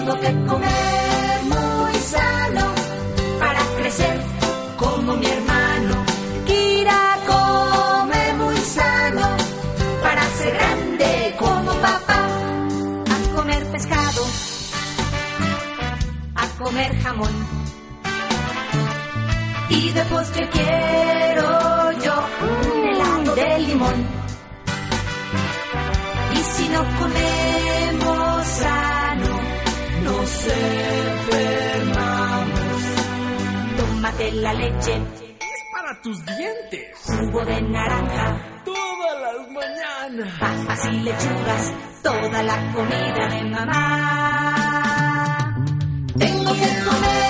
Tengo que comer muy sano para crecer como mi hermano. Kira come muy sano para ser grande como papá. A comer pescado, a comer jamón. Y de postre quiero yo un helado de limón. Y si no comemos sano, nos enfermamos. Tómate la leche, es para tus dientes. Jugo de naranja, todas las mañanas. Papas y lechugas, toda la comida de mamá. Tengo que comer